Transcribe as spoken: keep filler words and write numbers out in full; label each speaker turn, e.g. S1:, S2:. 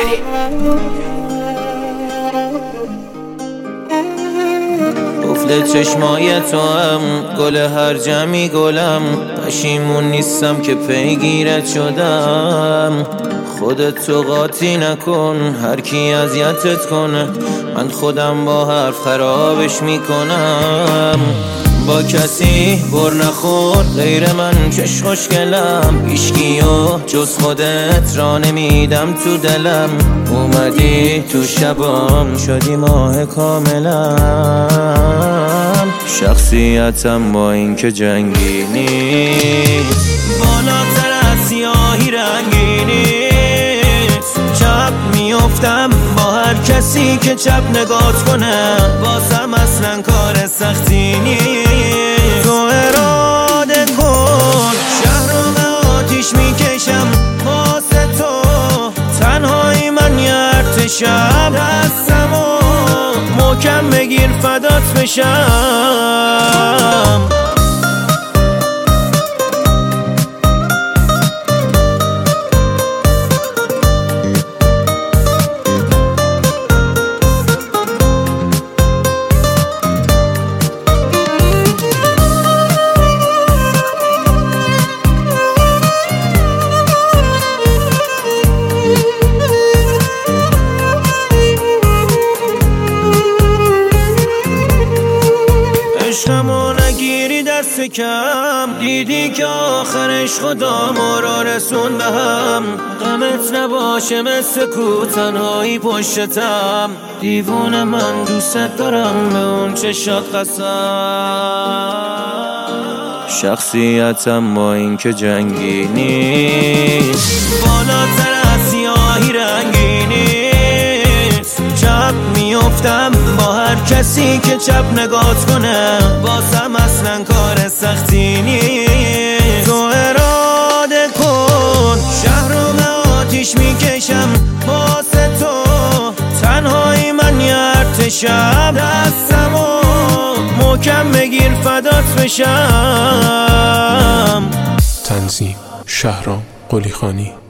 S1: قفل چشمای تو هم گل هر جمعی گلم، پشیمون نیستم که پیگیرت شدم. خودت تو قاطی نکن، هر کی اذیتت کنه من خودم با حرف خرابش میکنم. با کسی بر نخور غیر من کش خوشگلم، هیچکیو جز خودت را نمیدم تو دلم. اومدی تو شبام شدی ماه کاملم، شخصیتم با این که جنگی نیست، بالاتر از سیاهی رنگی نیست. چپ میافتم با هر کسی که چپ نگات کنه، بازم اصلا کار سختی نیست. تو اراده کن شهر رو به آتیش میکشم واسه تو، تنهایی من یه ارتشم، دستمو محکم بگیر فدات بشم. عشقمو نگیری دست کم، دیدی که آخرش خدا ما را رسون به هم. غمت نباشه مثل کو تنهایی پشتم، دیوونه من دوست دارم به اون چشات قسم. شخصیتم با این که جنگی نیست، بالاتر از سیاهی رنگی نیست. چپ میافتم با هر کسی که چپ نگات کنه، بازم اصلا کار سختی نیست. تو اراده کن شهر رو به آتیش میکشم واسه تو، تنهایی من یه ارتشم، دستمو محکم بگیر فدات بشم.
S2: تنظیم شهرام قلیخانی.